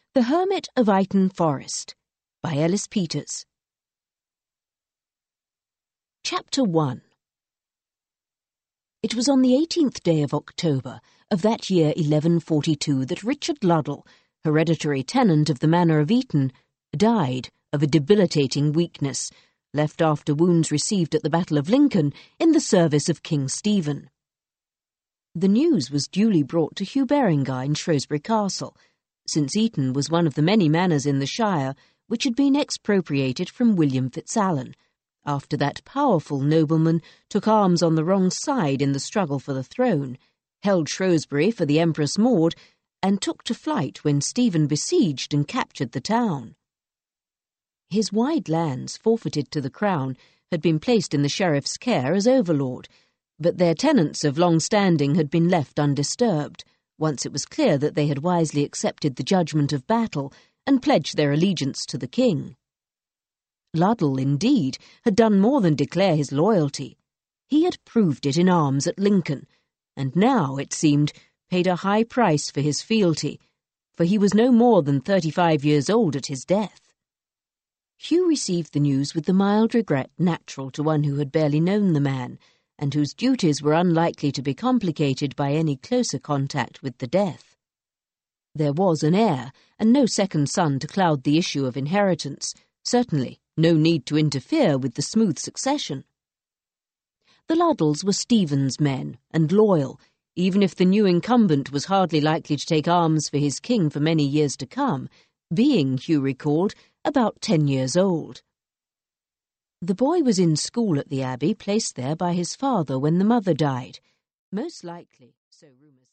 The Hermit of Ighton Forest by Ellis Peters. Chapter 1. It was on the 18th day of October of that year 1142 that Richard Luddle, hereditary tenant of the Manor of Eton, died of a debilitating weakness, left after wounds received at the Battle of Lincoln in the service of King Stephen. The news was duly brought to Hugh Berengar in Shrewsbury Castle, since Eton was one of the many manors in the shire which had been expropriated from William Fitzalan, after that powerful nobleman took arms on the wrong side in the struggle for the throne, held Shrewsbury for the Empress Maud, and took to flight when Stephen besieged and captured the town. His wide lands, forfeited to the Crown, had been placed in the sheriff's care as overlord, but their tenants of long standing had been left undisturbed, once it was clear that they had wisely accepted the judgment of battle and pledged their allegiance to the king. Luddle, indeed, had done more than declare his loyalty. He had proved it in arms at Lincoln, and now, it seemed, paid a high price for his fealty, for he was no more than 35 years old at his death. Hugh received the news with the mild regret natural to one who had barely known the man, and whose duties were unlikely to be complicated by any closer contact with the death. There was an heir, and no second son to cloud the issue of inheritance, certainly no need to interfere with the smooth succession. The Luddles were Stephen's men, and loyal, even if the new incumbent was hardly likely to take arms for his king for many years to come, being, Hugh recalled, about 10 years old. The boy was in school at the Abbey, placed there by his father when the mother died. Most likely, so rumours